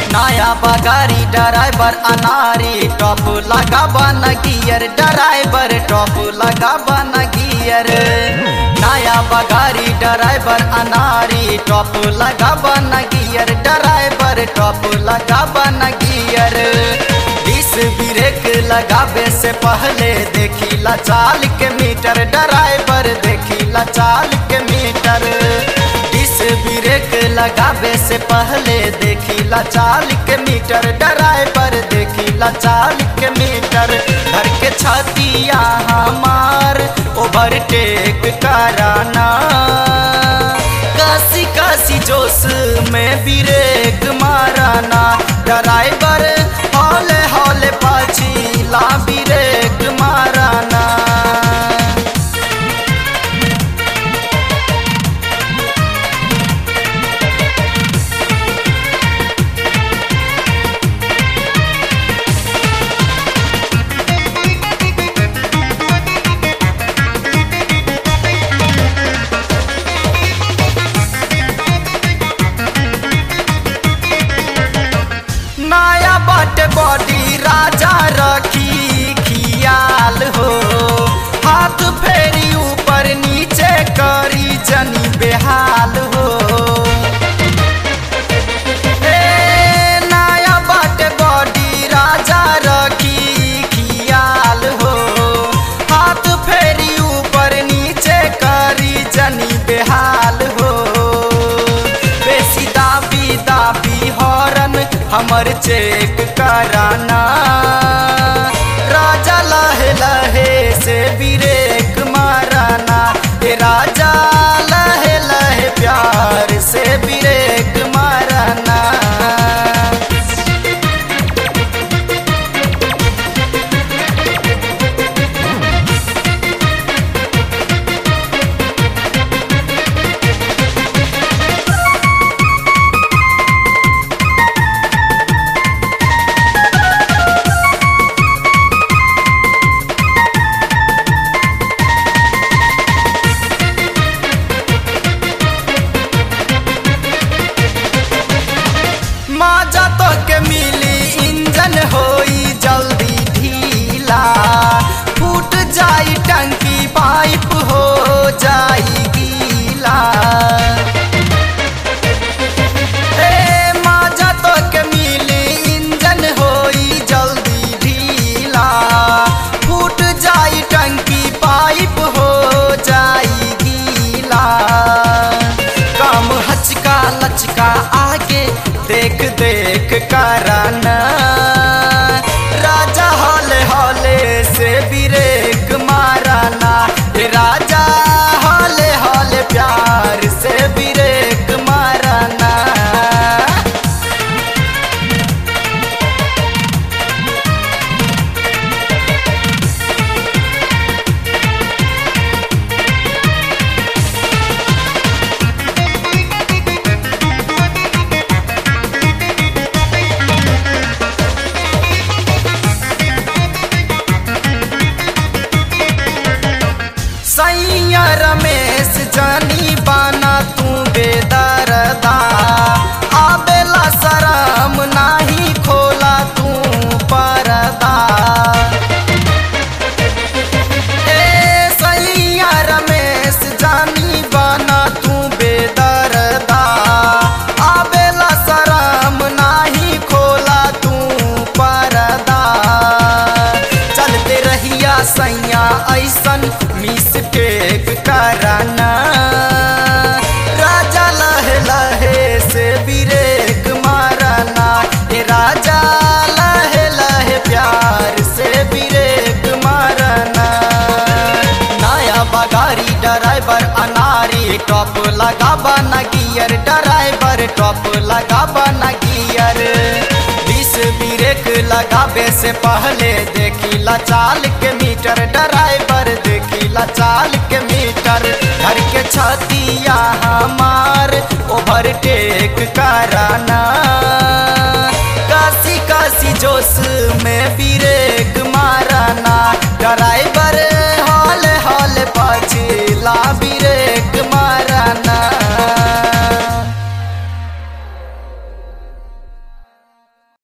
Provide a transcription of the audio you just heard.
नया बगारी ड्राइवर अनारी टॉप लगा बन गियर ड्राइवर टॉप लगा बन गियर। नया बगारी ड्राइवर अनारी टॉप लगा बन गियर ड्राइवर टॉप लगा बन गियर। डिस ब्रेक लगावे से पहले देखिला चाल के मीटर ड्राइवर देखिला चाल के मीटर। ब्रेक लगावे से पहले देखिला चाल के मीटर ड्राइवर देखिला चाल के मीटर। घर के छतिया हमार ओवरटेक कराना काशी काशी जोश में ब्रेक माराना ड्राइवर हौले हौले पाछीला ब्रेक माराना। नया बाटे बॉडी राजा रखी खियाल हो हाथ फेरी ऊपर नीचे करी जनी बेहाल हो। नया बाटे बॉडी राजा रखी खियाल हो हाथ फेरी ऊपर नीचे करी जनी बेहाल हो। बेसी दाबी दाबी हॉर्न हमर चेक कराना राजा लहे लहे से ब्रेक माराना राजा लहे लहे प्यार से ब्रेक माराना। माजा तो के मिली इंजन होई जल्दी ढीला फूट जाई टंकी पाइप हो जाई गीला। माजा तो के मिली इंजन होई जल्दी ढीला फूट जाई टंकी पाइप हो जाई गीला। कम हचका लचका आगे देख देख कराना राजा हौले हौले से ब्रेक माराना राजा हौले हौले प्यार से ब्रेक माराना। सैया रमेश जानी बाना तू बेदरदा आबेला शरम नाही खोला तू परदा। सैया रमेश जानी बाना तू बेदरदा आबेला शरम नाही खोला तू परदा। चलते रहिया सैया ऐसन मिस्टेक कराना राजा लहे लहे से ब्रेक माराना राजा लहे लहे प्यार से ब्रेक माराना। नया बगारी ड्राइवर अनारी टॉप लगा बन गियर ड्राइवर टॉप लगा बन गियर। डिस ब्रेक लगावे से पहले देखिला चाल के मीटर ड्राइवर देखिला चाल के मीटर। घर के छतिया हमार ओवरटेक कराना काशी काशी जोश में ब्रेक माराना ड्राइवर